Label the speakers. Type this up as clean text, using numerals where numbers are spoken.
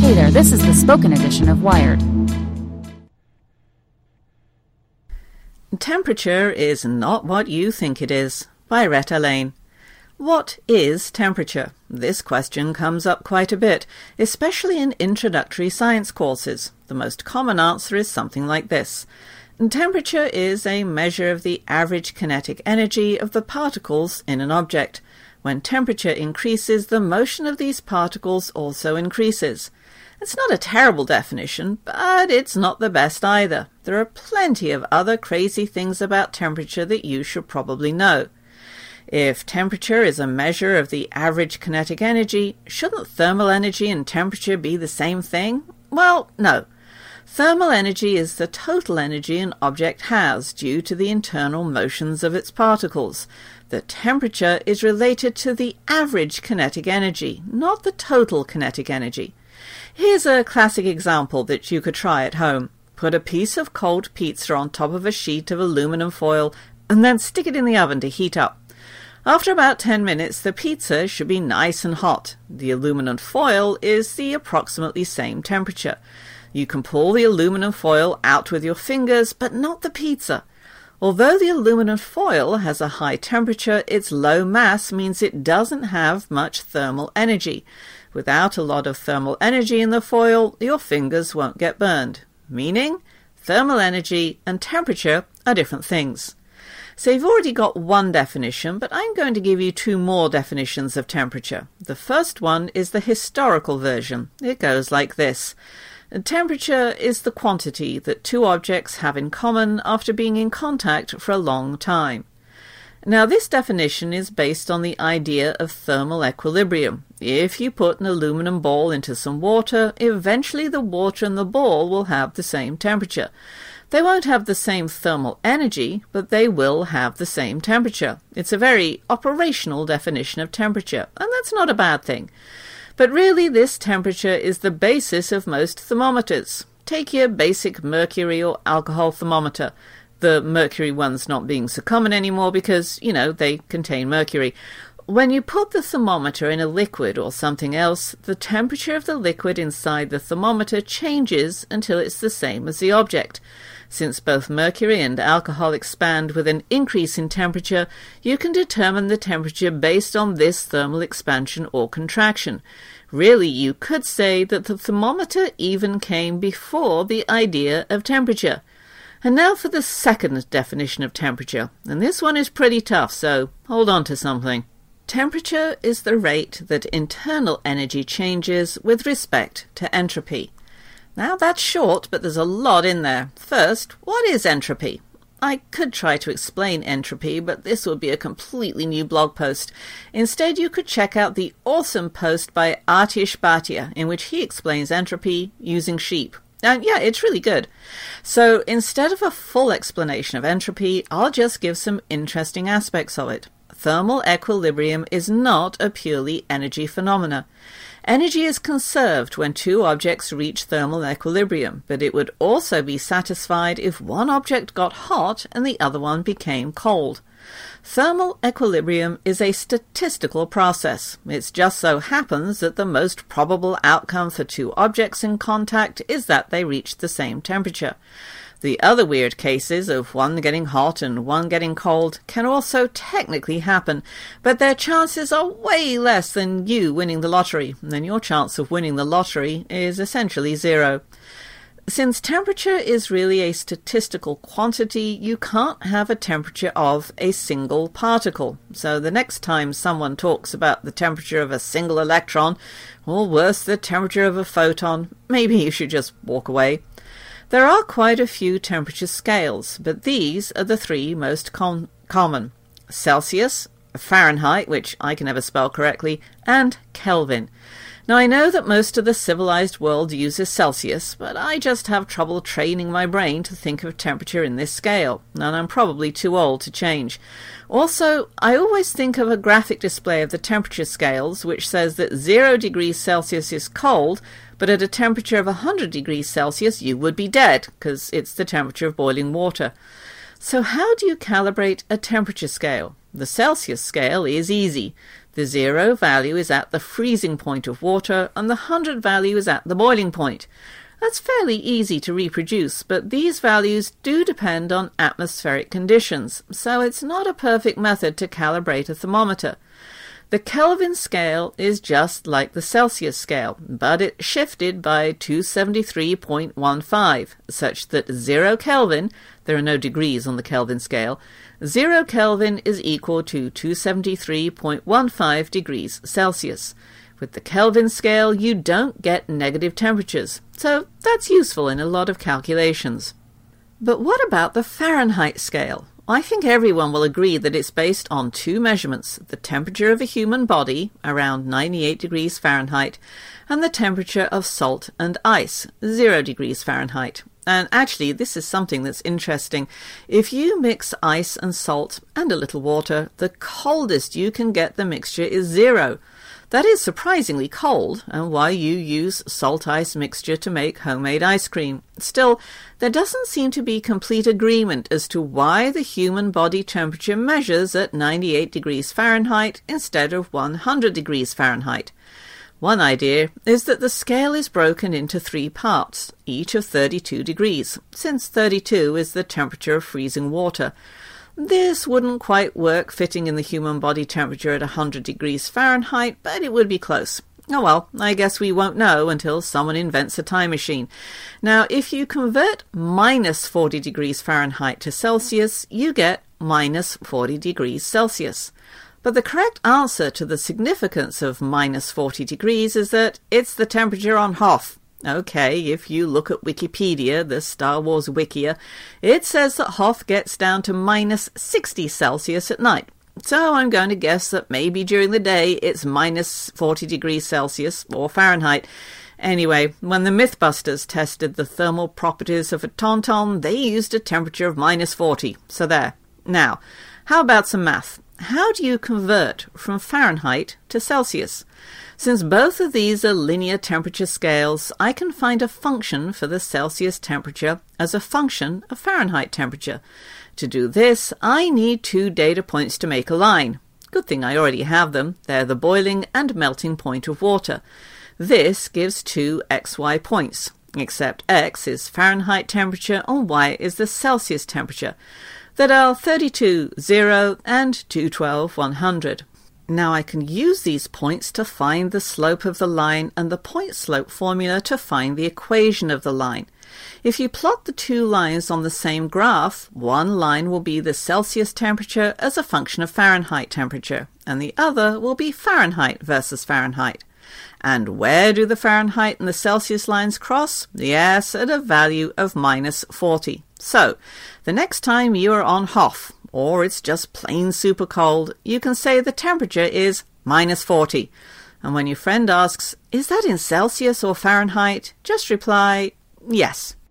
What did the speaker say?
Speaker 1: Hey there, this is the spoken edition of Wired.
Speaker 2: Temperature is not what you think it is, by Retta Lane. What is temperature? This question comes up quite a bit, especially in introductory science courses. The most common answer is something like this. Temperature is a measure of the average kinetic energy of the particles in an object. When temperature increases, the motion of these particles also increases. It's not a terrible definition, but it's not the best either. There are plenty of other crazy things about temperature that you should probably know. If temperature is a measure of the average kinetic energy, shouldn't thermal energy and temperature be the same thing? Well, no. Thermal energy is the total energy an object has due to the internal motions of its particles. The temperature is related to the average kinetic energy, not the total kinetic energy. Here's a classic example that you could try at home. Put a piece of cold pizza on top of a sheet of aluminum foil and then stick it in the oven to heat up. After about 10 minutes, the pizza should be nice and hot. The aluminum foil is the approximately same temperature. You can pull the aluminum foil out with your fingers, but not the pizza. Although the aluminum foil has a high temperature, its low mass means it doesn't have much thermal energy. Without a lot of thermal energy in the foil, your fingers won't get burned. Meaning, thermal energy and temperature are different things. So you've already got one definition, but I'm going to give you two more definitions of temperature. The first one is the historical version. It goes like this. Temperature is the quantity that two objects have in common after being in contact for a long time. Now, this definition is based on the idea of thermal equilibrium. If you put an aluminum ball into some water, eventually the water and the ball will have the same temperature. They won't have the same thermal energy, but they will have the same temperature. It's a very operational definition of temperature, and that's not a bad thing. But really, this temperature is the basis of most thermometers. Take your basic mercury or alcohol thermometer. The mercury ones not being so common anymore because, they contain mercury. When you put the thermometer in a liquid or something else, the temperature of the liquid inside the thermometer changes until it's the same as the object. Since both mercury and alcohol expand with an increase in temperature, you can determine the temperature based on this thermal expansion or contraction. Really, you could say that the thermometer even came before the idea of temperature. And now for the second definition of temperature, and this one is pretty tough, so hold on to something. Temperature is the rate that internal energy changes with respect to entropy. Now that's short, but there's a lot in there. First, what is entropy? I could try to explain entropy, but this would be a completely new blog post. Instead, you could check out the awesome post by Atish Bhatia, in which he explains entropy using sheep. And yeah, it's really good. So instead of a full explanation of entropy, I'll just give some interesting aspects of it. Thermal equilibrium is not a purely energy phenomena. Energy is conserved when two objects reach thermal equilibrium, but it would also be satisfied if one object got hot and the other one became cold. Thermal equilibrium is a statistical process. It just so happens that the most probable outcome for two objects in contact is that they reach the same temperature. The other weird cases of one getting hot and one getting cold can also technically happen, but their chances are way less than you winning the lottery, and then your chance of winning the lottery is essentially zero. Since temperature is really a statistical quantity, you can't have a temperature of a single particle. So the next time someone talks about the temperature of a single electron, or worse, the temperature of a photon, maybe you should just walk away. There are quite a few temperature scales, but these are the three most common. Celsius, Fahrenheit, which I can never spell correctly, and Kelvin. Now, I know that most of the civilized world uses Celsius, but I just have trouble training my brain to think of temperature in this scale, and I'm probably too old to change. Also, I always think of a graphic display of the temperature scales, which says that 0 degrees Celsius is cold, but at a temperature of 100 degrees Celsius you would be dead, because it's the temperature of boiling water. So how do you calibrate a temperature scale? The Celsius scale is easy. The 0 value is at the freezing point of water, and the 100 value is at the boiling point. That's fairly easy to reproduce, but these values do depend on atmospheric conditions, so it's not a perfect method to calibrate a thermometer. The Kelvin scale is just like the Celsius scale, but it's shifted by 273.15, such that 0 Kelvin, there are no degrees on the Kelvin scale, 0 Kelvin is equal to 273.15 degrees Celsius. With the Kelvin scale, you don't get negative temperatures, so that's useful in a lot of calculations. But what about the Fahrenheit scale? I think everyone will agree that it's based on two measurements, the temperature of a human body, around 98 degrees Fahrenheit, and the temperature of salt and ice, 0 degrees Fahrenheit. And actually, this is something that's interesting. If you mix ice and salt and a little water, the coldest you can get the mixture is 0. That is surprisingly cold, and why you use salt-ice mixture to make homemade ice cream. Still, there doesn't seem to be complete agreement as to why the human body temperature measures at 98 degrees Fahrenheit instead of 100 degrees Fahrenheit. One idea is that the scale is broken into 3 parts, each of 32 degrees, since 32 is the temperature of freezing water. This wouldn't quite work fitting in the human body temperature at 100 degrees Fahrenheit, but it would be close. Oh well, I guess we won't know until someone invents a time machine. Now, if you convert minus 40 degrees Fahrenheit to Celsius, you get minus 40 degrees Celsius. But the correct answer to the significance of minus 40 degrees is that it's the temperature on Hoth. Okay, if you look at Wikipedia, the Star Wars Wikia, it says that Hoth gets down to minus 60 Celsius at night. So I'm going to guess that maybe during the day it's minus 40 degrees Celsius or Fahrenheit. Anyway, when the Mythbusters tested the thermal properties of a tauntaun, they used a temperature of minus 40. So there. Now, how about some math? How do you convert from Fahrenheit to Celsius? Since both of these are linear temperature scales, I can find a function for the Celsius temperature as a function of Fahrenheit temperature. To do this, I need 2 data points to make a line. Good thing I already have them. They're the boiling and melting point of water. This gives 2 xy points, except x is Fahrenheit temperature and y is the Celsius temperature, that are 32, 0 and 212, 100. Now I can use these points to find the slope of the line and the point slope formula to find the equation of the line. If you plot the 2 lines on the same graph, one line will be the Celsius temperature as a function of Fahrenheit temperature, and the other will be Fahrenheit versus Fahrenheit. And where do the Fahrenheit and the Celsius lines cross? Yes, at a value of minus 40. So, the next time you are on Hoth, or it's just plain super cold, you can say the temperature is minus 40. And when your friend asks, is that in Celsius or Fahrenheit? Just reply, yes.